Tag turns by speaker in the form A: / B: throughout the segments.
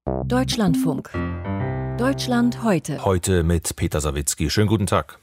A: Deutschlandfunk. Deutschland heute.
B: Heute mit Peter Sawicki. Schönen guten Tag.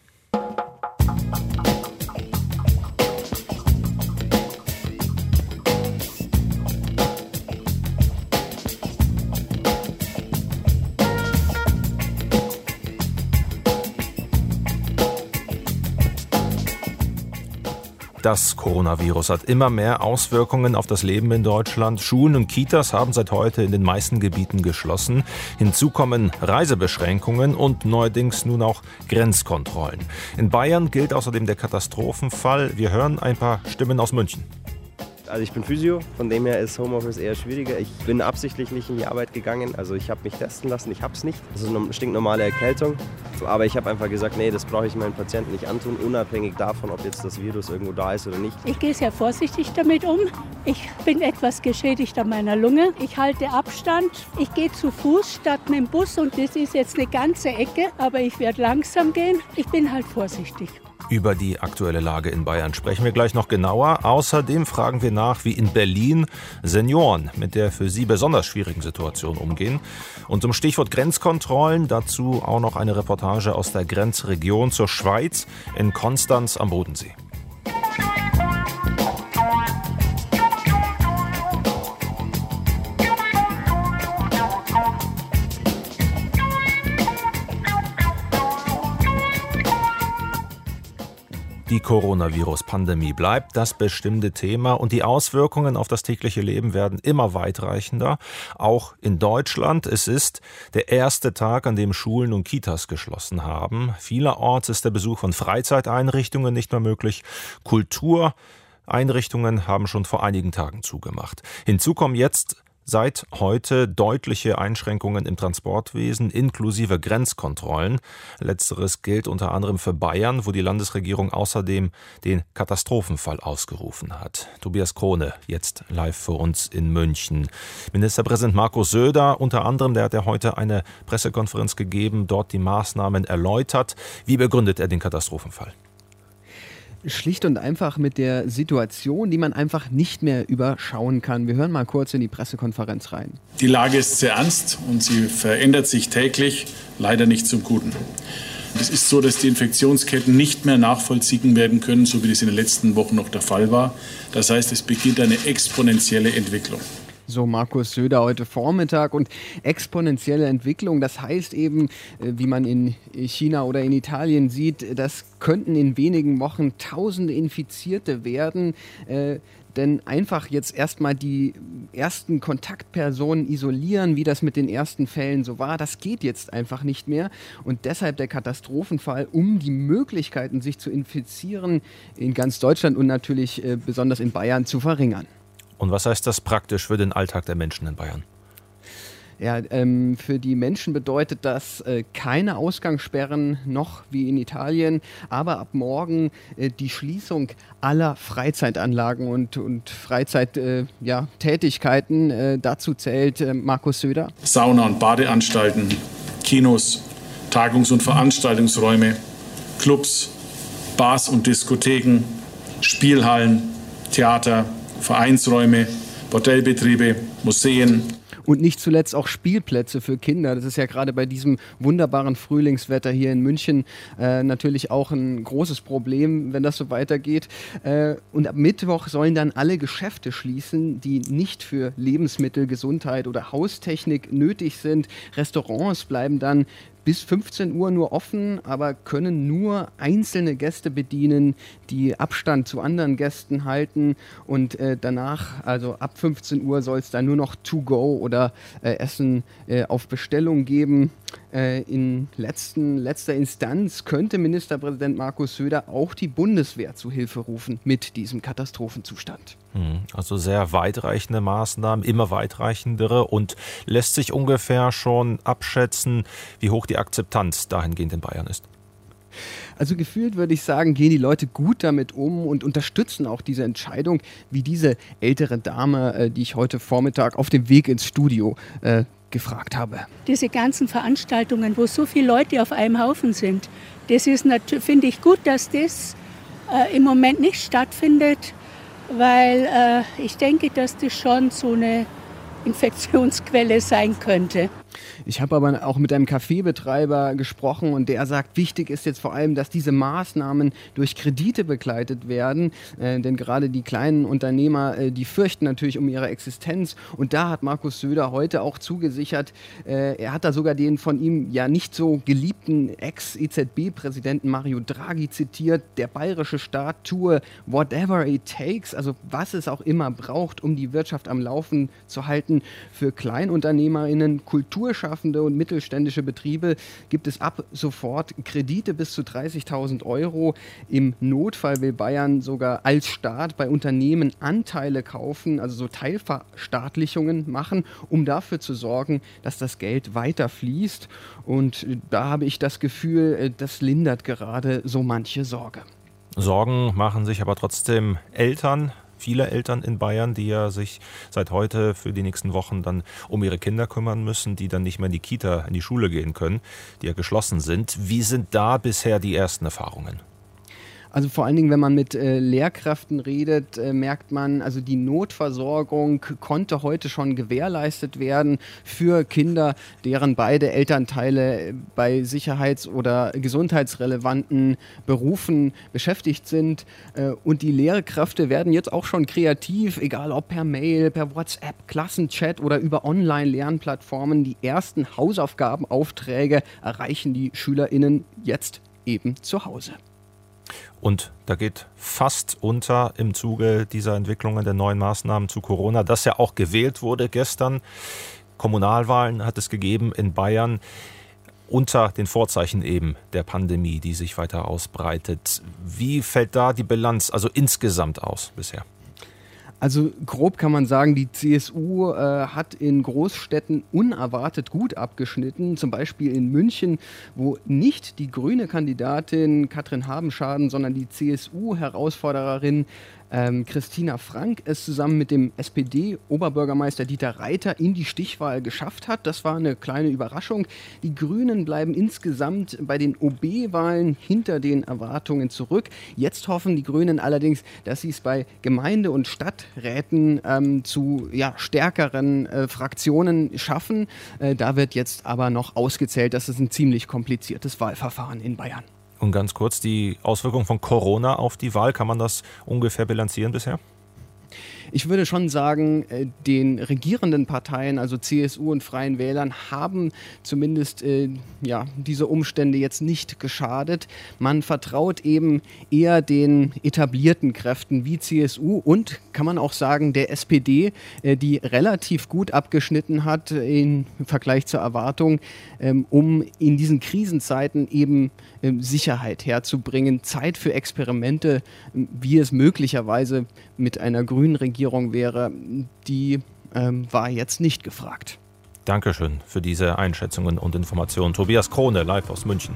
B: Das Coronavirus hat immer mehr Auswirkungen auf das Leben in Deutschland. Schulen und Kitas haben seit heute in den meisten Gebieten geschlossen. Hinzu kommen Reisebeschränkungen und neuerdings nun auch Grenzkontrollen. In Bayern gilt außerdem der Katastrophenfall. Wir hören ein paar Stimmen aus München.
C: Also ich bin Physio, von dem her ist Homeoffice eher schwieriger. Ich bin absichtlich nicht in die Arbeit gegangen, also ich habe mich testen lassen, ich habe es nicht. Das ist eine stinknormale Erkältung, aber ich habe einfach gesagt, nee, das brauche ich meinen Patienten nicht antun, unabhängig davon, ob jetzt das Virus irgendwo da ist oder nicht.
D: Ich gehe sehr vorsichtig damit um. Ich bin etwas geschädigt an meiner Lunge. Ich halte Abstand. Ich gehe zu Fuß statt mit dem Bus und das ist jetzt eine ganze Ecke, aber ich werde langsam gehen. Ich bin halt vorsichtig.
B: Über die aktuelle Lage in Bayern sprechen wir gleich noch genauer. Außerdem fragen wir nach, wie in Berlin Senioren mit der für sie besonders schwierigen Situation umgehen. Und zum Stichwort Grenzkontrollen dazu auch noch eine Reportage aus der Grenzregion zur Schweiz in Konstanz am Bodensee. Die Coronavirus-Pandemie bleibt das bestimmte Thema und die Auswirkungen auf das tägliche Leben werden immer weitreichender. Auch in Deutschland. Es ist der erste Tag, an dem Schulen und Kitas geschlossen haben. Vielerorts ist der Besuch von Freizeiteinrichtungen nicht mehr möglich. Kultureinrichtungen haben schon vor einigen Tagen zugemacht. Hinzu kommen jetzt seit heute deutliche Einschränkungen im Transportwesen inklusive Grenzkontrollen. Letzteres gilt unter anderem für Bayern, wo die Landesregierung außerdem den Katastrophenfall ausgerufen hat. Tobias Krone, jetzt live für uns in München. Ministerpräsident Markus Söder, unter anderem, der hat ja heute eine Pressekonferenz gegeben, dort die Maßnahmen erläutert. Wie begründet er den Katastrophenfall?
E: Schlicht und einfach mit der Situation, die man einfach nicht mehr überschauen kann. Wir hören mal kurz in die Pressekonferenz rein.
F: Die Lage ist sehr ernst und sie verändert sich täglich, leider nicht zum Guten. Es ist so, dass die Infektionsketten nicht mehr nachvollziehen werden können, so wie das in den letzten Wochen noch der Fall war. Das heißt, es beginnt eine exponentielle Entwicklung.
E: So Markus Söder heute Vormittag. Und exponentielle Entwicklung, das heißt eben, wie man in China oder in Italien sieht, das könnten in wenigen Wochen Tausende Infizierte werden. Denn einfach jetzt erstmal die ersten Kontaktpersonen isolieren, wie das mit den ersten Fällen so war, das geht jetzt einfach nicht mehr. Und deshalb der Katastrophenfall, um die Möglichkeiten, sich zu infizieren, in ganz Deutschland und natürlich besonders in Bayern zu verringern.
B: Und was heißt das praktisch für den Alltag der Menschen in Bayern?
E: Ja, für die Menschen bedeutet das keine Ausgangssperren, noch wie in Italien, aber ab morgen die Schließung aller Freizeitanlagen und Freizeittätigkeiten. Dazu zählt Markus Söder.
F: Sauna- und Badeanstalten, Kinos, Tagungs- und Veranstaltungsräume, Clubs, Bars und Diskotheken, Spielhallen, Theater, Vereinsräume, Bordellbetriebe, Museen.
E: Und nicht zuletzt auch Spielplätze für Kinder. Das ist ja gerade bei diesem wunderbaren Frühlingswetter hier in München natürlich auch ein großes Problem, wenn das so weitergeht. Und ab Mittwoch sollen dann alle Geschäfte schließen, die nicht für Lebensmittel, Gesundheit oder Haustechnik nötig sind. Restaurants bleiben dann bis 15 Uhr nur offen, aber können nur einzelne Gäste bedienen, die Abstand zu anderen Gästen halten. Und danach, also ab 15 Uhr, soll es dann nur noch To-Go oder Essen auf Bestellung geben. In letzter Instanz könnte Ministerpräsident Markus Söder auch die Bundeswehr zu Hilfe rufen mit diesem Katastrophenzustand.
B: Also sehr weitreichende Maßnahmen, immer weitreichendere, und lässt sich ungefähr schon abschätzen, wie hoch die Akzeptanz dahingehend in Bayern ist?
E: Also gefühlt würde ich sagen, gehen die Leute gut damit um und unterstützen auch diese Entscheidung, wie diese ältere Dame, die ich heute Vormittag auf dem Weg ins Studio gefragt habe.
D: Diese ganzen Veranstaltungen, wo so viele Leute auf einem Haufen sind, das ist natürlich, finde ich gut, dass das im Moment nicht stattfindet, weil ich denke, dass das schon so eine Infektionsquelle sein könnte.
E: Ich habe aber auch mit einem Kaffeebetreiber gesprochen und der sagt, wichtig ist jetzt vor allem, dass diese Maßnahmen durch Kredite begleitet werden, denn gerade die kleinen Unternehmer, die fürchten natürlich um ihre Existenz und da hat Markus Söder heute auch zugesichert, er hat da sogar den von ihm ja nicht so geliebten Ex-EZB-Präsidenten Mario Draghi zitiert, der bayerische Staat tue whatever it takes, also was es auch immer braucht, um die Wirtschaft am Laufen zu halten. Für KleinunternehmerInnen, Kulturschaffende und mittelständische Betriebe gibt es ab sofort Kredite bis zu 30.000 €. Im Notfall will Bayern sogar als Staat bei Unternehmen Anteile kaufen, also so Teilverstaatlichungen machen, um dafür zu sorgen, dass das Geld weiter fließt. Und da habe ich das Gefühl, das lindert gerade so manche Sorge.
B: Sorgen machen sich aber trotzdem viele Eltern in Bayern, die ja sich seit heute für die nächsten Wochen dann um ihre Kinder kümmern müssen, die dann nicht mehr in die Kita, in die Schule gehen können, die ja geschlossen sind. Wie sind da bisher die ersten Erfahrungen?
E: Also vor allen Dingen, wenn man mit Lehrkräften redet, merkt man, also die Notversorgung konnte heute schon gewährleistet werden für Kinder, deren beide Elternteile bei sicherheits- oder gesundheitsrelevanten Berufen beschäftigt sind. Und die Lehrkräfte werden jetzt auch schon kreativ, egal ob per Mail, per WhatsApp, Klassenchat oder über Online-Lernplattformen. Die ersten Hausaufgabenaufträge erreichen die SchülerInnen jetzt eben zu Hause.
B: Und da geht fast unter im Zuge dieser Entwicklungen der neuen Maßnahmen zu Corona, dass ja auch gewählt wurde gestern. Kommunalwahlen hat es gegeben in Bayern unter den Vorzeichen eben der Pandemie, die sich weiter ausbreitet. Wie fällt da die Bilanz, also insgesamt aus bisher?
E: Also grob kann man sagen, die CSU hat in Großstädten unerwartet gut abgeschnitten. Zum Beispiel in München, wo nicht die grüne Kandidatin Katrin Habenschaden, sondern die CSU-Herausforderin Christina Frank es zusammen mit dem SPD-Oberbürgermeister Dieter Reiter in die Stichwahl geschafft hat. Das war eine kleine Überraschung. Die Grünen bleiben insgesamt bei den OB-Wahlen hinter den Erwartungen zurück. Jetzt hoffen die Grünen allerdings, dass sie es bei Gemeinde- und Stadträten zu stärkeren Fraktionen schaffen. Da wird jetzt aber noch ausgezählt. Das ist ein ziemlich kompliziertes Wahlverfahren in Bayern.
B: Und ganz kurz, die Auswirkungen von Corona auf die Wahl, kann man das ungefähr bilanzieren bisher?
E: Ich würde schon sagen, den regierenden Parteien, also CSU und Freien Wählern, haben zumindest diese Umstände jetzt nicht geschadet. Man vertraut eben eher den etablierten Kräften wie CSU und, kann man auch sagen, der SPD, die relativ gut abgeschnitten hat im Vergleich zur Erwartung, um in diesen Krisenzeiten eben Sicherheit herzubringen, Zeit für Experimente, wie es möglicherweise mit einer grünen Regierung wäre, die war jetzt nicht gefragt.
B: Dankeschön für diese Einschätzungen und Informationen. Tobias Krone, live aus München.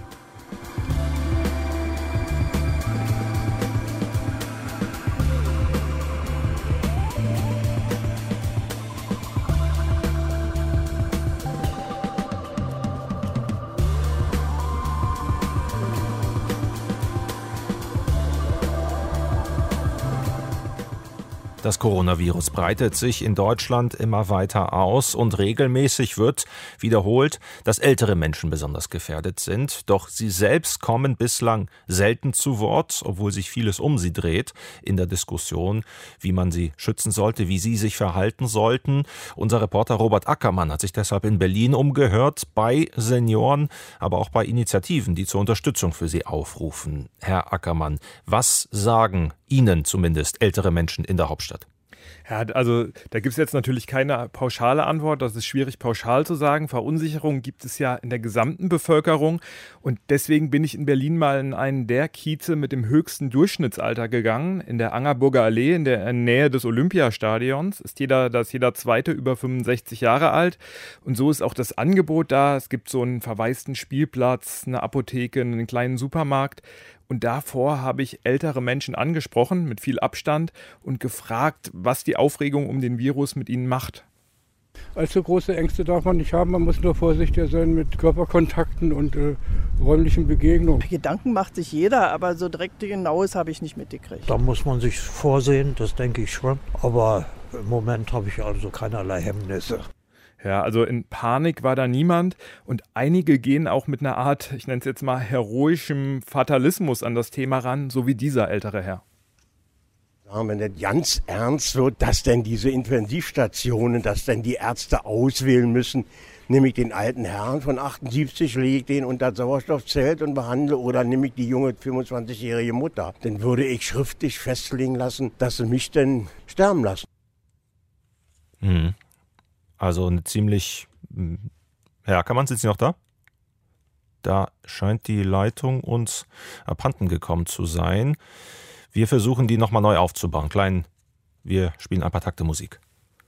B: Das Coronavirus breitet sich in Deutschland immer weiter aus und regelmäßig wird wiederholt, dass ältere Menschen besonders gefährdet sind. Doch sie selbst kommen bislang selten zu Wort, obwohl sich vieles um sie dreht in der Diskussion, wie man sie schützen sollte, wie sie sich verhalten sollten. Unser Reporter Robert Ackermann hat sich deshalb in Berlin umgehört, bei Senioren, aber auch bei Initiativen, die zur Unterstützung für sie aufrufen. Herr Ackermann, was sagen Ihnen zumindest ältere Menschen in der Hauptstadt?
G: Ja, also da gibt es jetzt natürlich keine pauschale Antwort, das ist schwierig pauschal zu sagen. Verunsicherung gibt es ja in der gesamten Bevölkerung und deswegen bin ich in Berlin mal in einen der Kieze mit dem höchsten Durchschnittsalter gegangen, in der Angerburger Allee in der Nähe des Olympiastadions. Da ist jeder Zweite über 65 Jahre alt und so ist auch das Angebot da. Es gibt so einen verwaisten Spielplatz, eine Apotheke, einen kleinen Supermarkt. Und davor habe ich ältere Menschen angesprochen, mit viel Abstand, und gefragt, was die Aufregung um den Virus mit ihnen macht.
H: Allzu große Ängste darf man nicht haben, man muss nur vorsichtig sein mit Körperkontakten und räumlichen Begegnungen.
I: Gedanken macht sich jeder, aber so direkt Genaues habe ich nicht mitgekriegt.
J: Da muss man sich vorsehen, das denke ich schon. Aber Im Moment habe ich also keinerlei Hemmnisse.
G: Ja, also in Panik war da niemand und einige gehen auch mit einer Art, ich nenne es jetzt mal heroischem Fatalismus an das Thema ran, so wie dieser ältere Herr.
K: Sagen wir nicht ganz ernst wird, dass denn diese Intensivstationen, dass denn die Ärzte auswählen müssen, nehme ich den alten Herrn von 78, lege ich den unter das Sauerstoffzelt und behandle oder nehme ich die junge 25-jährige Mutter. Dann würde ich schriftlich festlegen lassen, dass sie mich denn sterben lassen.
B: Also eine ziemlich... Herr Ackermann, sind Sie noch da? Da scheint die Leitung uns abhanden gekommen zu sein. Wir versuchen, die nochmal neu aufzubauen. Wir spielen ein paar Takte Musik.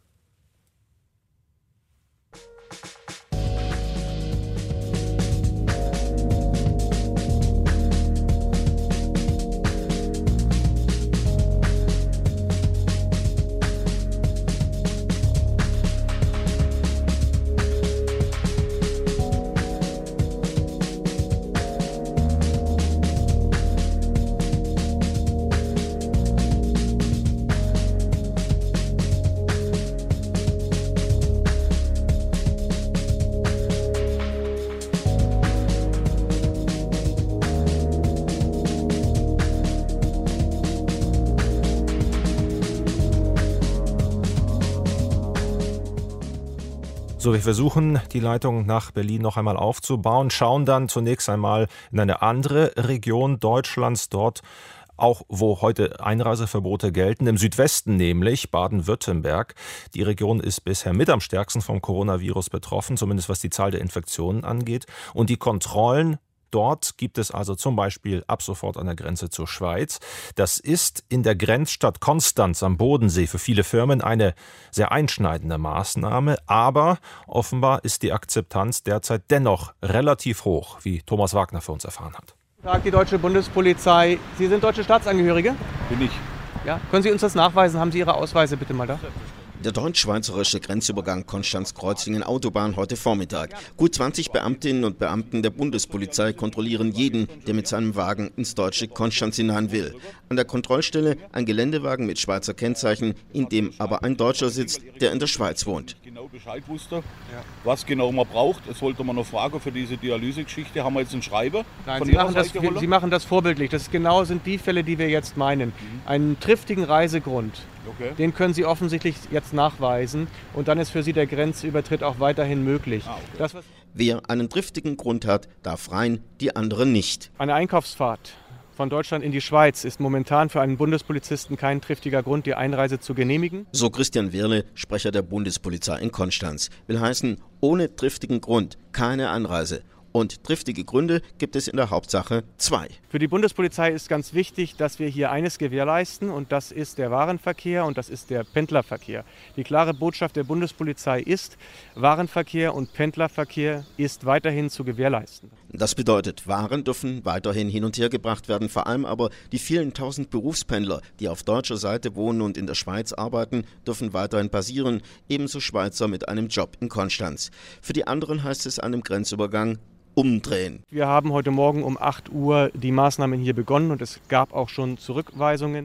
B: So, wir versuchen, die Leitung nach Berlin noch einmal aufzubauen, schauen dann zunächst einmal in eine andere Region Deutschlands, dort auch, wo heute Einreiseverbote gelten, im Südwesten nämlich, Baden-Württemberg. Die Region ist bisher mit am stärksten vom Coronavirus betroffen, zumindest was die Zahl der Infektionen angeht. Und die Kontrollen dort gibt es also zum Beispiel ab sofort an der Grenze zur Schweiz. Das ist in der Grenzstadt Konstanz am Bodensee für viele Firmen eine sehr einschneidende Maßnahme. Aber offenbar ist die Akzeptanz derzeit dennoch relativ hoch, wie Thomas Wagner für uns erfahren hat.
L: Guten Tag, die deutsche Bundespolizei. Sie sind deutsche Staatsangehörige?
M: Bin ich.
L: Ja. Können Sie uns das nachweisen? Haben Sie Ihre Ausweise bitte mal da?
M: Der deutsch-schweizerische Grenzübergang Konstanz-Kreuzlingen-Autobahn heute Vormittag. Gut 20 Beamtinnen und Beamten der Bundespolizei kontrollieren jeden, der mit seinem Wagen ins deutsche Konstanz hinein will. An der Kontrollstelle ein Geländewagen mit Schweizer Kennzeichen, in dem aber ein Deutscher sitzt, der in der Schweiz wohnt.
N: Genau Bescheid wusste, was genau man braucht. Jetzt wollte man noch fragen, für diese Dialysegeschichte haben wir jetzt einen Schreiber.
L: Nein, Sie machen das vorbildlich. Das genau sind die Fälle, die wir jetzt meinen. Einen triftigen Reisegrund. Okay. Den können Sie offensichtlich jetzt nachweisen und dann ist für Sie der Grenzübertritt auch weiterhin möglich.
M: Okay. Wer einen triftigen Grund hat, darf rein, die anderen nicht.
L: Eine Einkaufsfahrt von Deutschland in die Schweiz ist momentan für einen Bundespolizisten kein triftiger Grund, die Einreise zu genehmigen.
M: So Christian Wirle, Sprecher der Bundespolizei in Konstanz. Will heißen, ohne triftigen Grund keine Einreise. Und triftige Gründe gibt es in der Hauptsache 2.
L: Für die Bundespolizei ist ganz wichtig, dass wir hier eines gewährleisten und das ist der Warenverkehr und das ist der Pendlerverkehr. Die klare Botschaft der Bundespolizei ist, Warenverkehr und Pendlerverkehr ist weiterhin zu gewährleisten.
M: Das bedeutet, Waren dürfen weiterhin hin und her gebracht werden, vor allem aber die vielen tausend Berufspendler, die auf deutscher Seite wohnen und in der Schweiz arbeiten, dürfen weiterhin passieren, ebenso Schweizer mit einem Job in Konstanz. Für die anderen heißt es an dem Grenzübergang umdrehen.
L: Wir haben heute Morgen um 8 Uhr die Maßnahmen hier begonnen und es gab auch schon Zurückweisungen.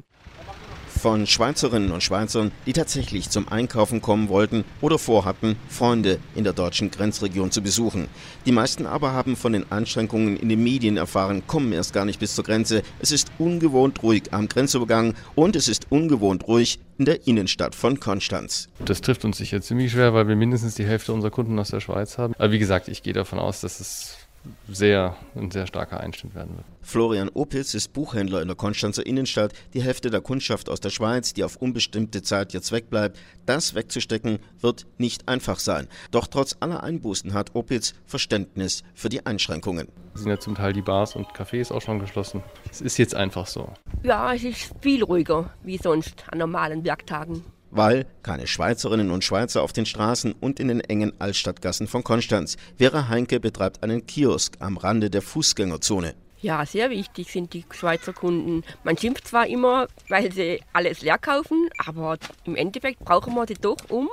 M: Von Schweizerinnen und Schweizern, die tatsächlich zum Einkaufen kommen wollten oder vorhatten, Freunde in der deutschen Grenzregion zu besuchen. Die meisten aber haben von den Einschränkungen in den Medien erfahren, kommen erst gar nicht bis zur Grenze. Es ist ungewohnt ruhig am Grenzübergang und es ist ungewohnt ruhig in der Innenstadt von Konstanz.
O: Das trifft uns sicher ziemlich schwer, weil wir mindestens die Hälfte unserer Kunden aus der Schweiz haben. Aber wie gesagt, ich gehe davon aus, dass es ein sehr starker Einschnitt werden wird.
M: Florian Opitz ist Buchhändler in der Konstanzer Innenstadt. Die Hälfte der Kundschaft aus der Schweiz, die auf unbestimmte Zeit jetzt wegbleibt, das wegzustecken, wird nicht einfach sein. Doch trotz aller Einbußen hat Opitz Verständnis für die Einschränkungen.
O: Es sind ja zum Teil die Bars und Cafés auch schon geschlossen. Es ist jetzt einfach so.
P: Ja, es ist viel ruhiger wie sonst an normalen Werktagen.
M: Weil keine Schweizerinnen und Schweizer auf den Straßen und in den engen Altstadtgassen von Konstanz. Vera Heinke betreibt einen Kiosk am Rande der Fußgängerzone.
P: Ja, sehr wichtig sind die Schweizer Kunden. Man schimpft zwar immer, weil sie alles leer kaufen, aber im Endeffekt brauchen wir sie doch, um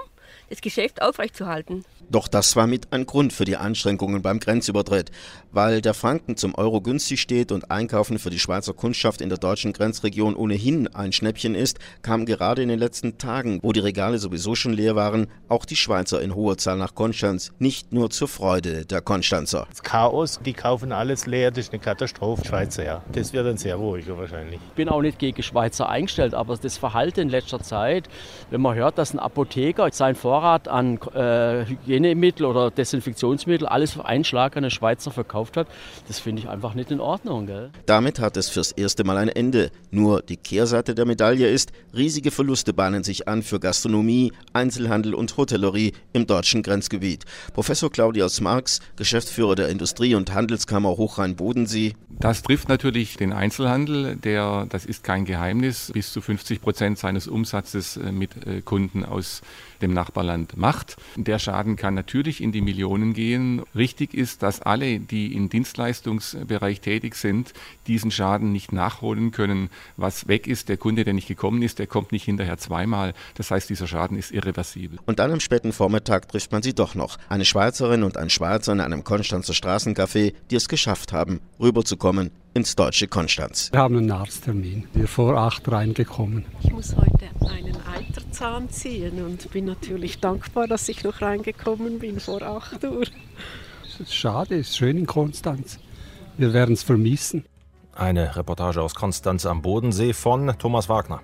P: das Geschäft aufrechtzuerhalten.
M: Doch das war mit ein Grund für die Anstrengungen beim Grenzübertritt. Weil der Franken zum Euro günstig steht und Einkaufen für die Schweizer Kundschaft in der deutschen Grenzregion ohnehin ein Schnäppchen ist, kamen gerade in den letzten Tagen, wo die Regale sowieso schon leer waren, auch die Schweizer in hoher Zahl nach Konstanz, nicht nur zur Freude der Konstanzer.
Q: Das Chaos, die kaufen alles leer, das ist eine Katastrophe. Schweizer, ja. Das wird dann sehr ruhiger wahrscheinlich.
R: Ich bin auch nicht gegen Schweizer eingestellt, aber das Verhalten in letzter Zeit, wenn man hört, dass ein Apotheker seinen Vorrat an Hygienemittel oder Desinfektionsmittel alles auf einen Schlag an einen Schweizer verkauft hat, das finde ich einfach nicht in Ordnung. Gell?
M: Damit hat es fürs erste Mal ein Ende. Nur die Kehrseite der Medaille ist, riesige Verluste bahnen sich an für Gastronomie, Einzelhandel und Hotellerie im deutschen Grenzgebiet. Professor Claudius Marx, Geschäftsführer der Industrie- und Handelskammer Hochrhein-Bodensee.
S: Das trifft natürlich den Einzelhandel, der, das ist kein Geheimnis, bis zu 50% seines Umsatzes mit Kunden aus dem Nachbarland macht. Der Schaden kann natürlich in die Millionen gehen. Richtig ist, dass alle, die im Dienstleistungsbereich tätig sind, diesen Schaden nicht nachholen können. Was weg ist, der Kunde, der nicht gekommen ist, der kommt nicht hinterher zweimal. Das heißt, dieser Schaden ist irreversibel.
M: Und dann am späten Vormittag trifft man sie doch noch. Eine Schweizerin und ein Schweizer in einem Konstanzer Straßencafé, die es geschafft haben, rüberzukommen ins deutsche Konstanz.
T: Wir haben einen Arzttermin. Wir sind vor 8 reingekommen.
U: Ich muss heute einen Eiterzahn ziehen und bin natürlich dankbar, dass ich noch reingekommen bin vor 8 Uhr.
T: Es ist schade, es ist schön in Konstanz. Wir werden es vermissen.
B: Eine Reportage aus Konstanz am Bodensee von Thomas Wagner.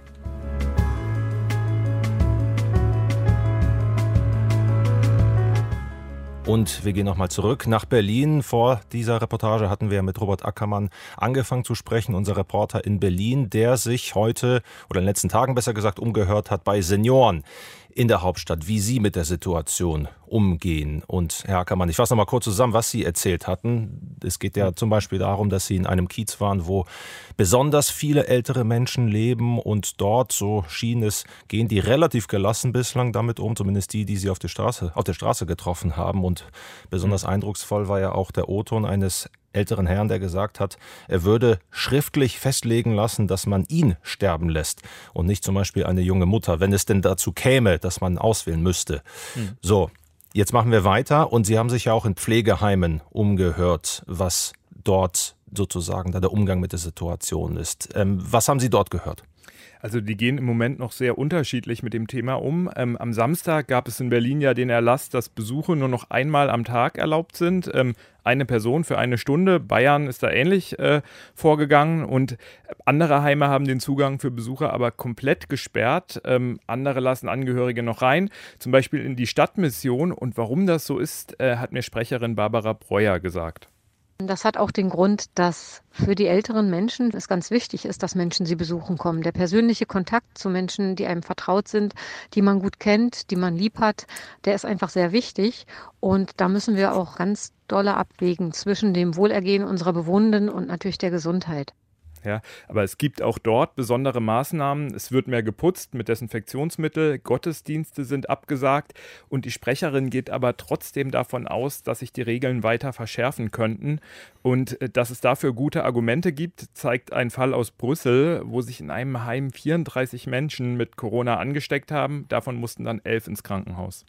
B: Und wir gehen nochmal zurück nach Berlin. Vor dieser Reportage hatten wir mit Robert Ackermann angefangen zu sprechen, unser Reporter in Berlin, der sich heute oder in den letzten Tagen besser gesagt umgehört hat bei Senioren in der Hauptstadt, wie sie mit der Situation umgehen. Und Herr Ackermann, ich fasse noch mal kurz zusammen, was Sie erzählt hatten. Es geht ja zum Beispiel darum, dass Sie in einem Kiez waren, wo besonders viele ältere Menschen leben und dort, so schien es, gehen die relativ gelassen bislang damit um, zumindest die Sie auf der Straße getroffen haben. Und besonders eindrucksvoll war ja auch der O-Ton eines älteren Herrn, der gesagt hat, er würde schriftlich festlegen lassen, dass man ihn sterben lässt und nicht zum Beispiel eine junge Mutter, wenn es denn dazu käme, dass man auswählen müsste. So, jetzt machen wir weiter und Sie haben sich ja auch in Pflegeheimen umgehört, was dort sozusagen da der Umgang mit der Situation ist. Was haben Sie dort gehört?
G: Also die gehen im Moment noch sehr unterschiedlich mit dem Thema um. Am Samstag gab es in Berlin ja den Erlass, dass Besuche nur noch einmal am Tag erlaubt sind. Eine Person für eine Stunde. Bayern ist da ähnlich vorgegangen und andere Heime haben den Zugang für Besucher aber komplett gesperrt. Andere lassen Angehörige noch rein, zum Beispiel in die Stadtmission. Und warum das so ist, hat mir Sprecherin Barbara Breuer gesagt.
V: Das hat auch den Grund, dass für die älteren Menschen es ganz wichtig ist, dass Menschen sie besuchen kommen. Der persönliche Kontakt zu Menschen, die einem vertraut sind, die man gut kennt, die man lieb hat, der ist einfach sehr wichtig. Und da müssen wir auch ganz doll abwägen zwischen dem Wohlergehen unserer Bewohnenden und natürlich der Gesundheit.
G: Ja, aber es gibt auch dort besondere Maßnahmen. Es wird mehr geputzt mit Desinfektionsmittel, Gottesdienste sind abgesagt und die Sprecherin geht aber trotzdem davon aus, dass sich die Regeln weiter verschärfen könnten. Und dass es dafür gute Argumente gibt, zeigt ein Fall aus Brüssel, wo sich in einem Heim 34 Menschen mit Corona angesteckt haben. Davon mussten dann 11 ins Krankenhaus.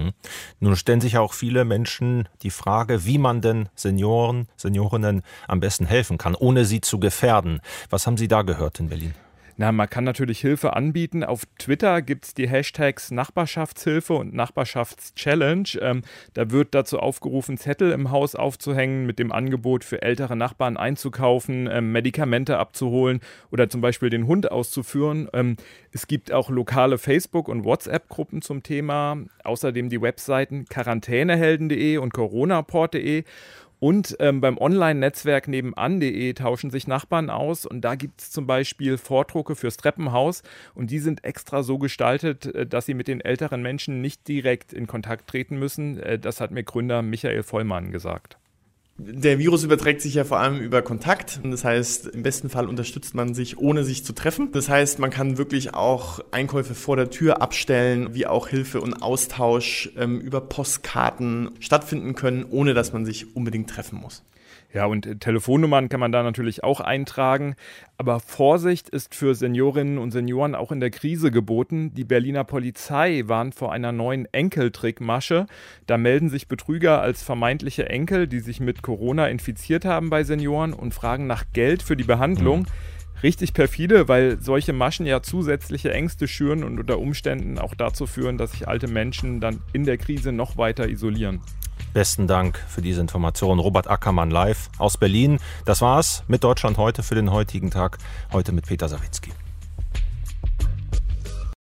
B: Nun stellen sich auch viele Menschen die Frage, wie man denn Seniorinnen am besten helfen kann, ohne sie zu gefährden. Was haben Sie da gehört in Berlin?
G: Na, man kann natürlich Hilfe anbieten. Auf Twitter gibt es die Hashtags Nachbarschaftshilfe und Nachbarschaftschallenge. Da wird dazu aufgerufen, Zettel im Haus aufzuhängen mit dem Angebot für ältere Nachbarn einzukaufen, Medikamente abzuholen oder zum Beispiel den Hund auszuführen. Es gibt auch lokale Facebook- und WhatsApp-Gruppen zum Thema. Außerdem die Webseiten quarantänehelden.de und coronaport.de. Und beim Online-Netzwerk nebenan.de tauschen sich Nachbarn aus und da gibt es zum Beispiel Vordrucke fürs Treppenhaus und die sind extra so gestaltet, dass sie mit den älteren Menschen nicht direkt in Kontakt treten müssen. Das hat mir Gründer Michael Vollmann gesagt.
A: Der Virus überträgt sich ja vor allem über Kontakt. Das heißt, im besten Fall unterstützt man sich, ohne sich zu treffen. Das heißt, man kann wirklich auch Einkäufe vor der Tür abstellen, wie auch Hilfe und Austausch über Postkarten stattfinden können, ohne dass man sich unbedingt treffen muss.
G: Ja, und Telefonnummern kann man da natürlich auch eintragen. Aber Vorsicht ist für Seniorinnen und Senioren auch in der Krise geboten. Die Berliner Polizei warnt vor einer neuen Enkeltrickmasche. Da melden sich Betrüger als vermeintliche Enkel, die sich mit Corona infiziert haben bei Senioren und fragen nach Geld für die Behandlung. Richtig perfide, weil solche Maschen ja zusätzliche Ängste schüren und unter Umständen auch dazu führen, dass sich alte Menschen dann in der Krise noch weiter isolieren.
B: Besten Dank für diese Information. Robert Ackermann live aus Berlin. Das war's mit Deutschland heute für den heutigen Tag. Heute mit Peter Sawicki.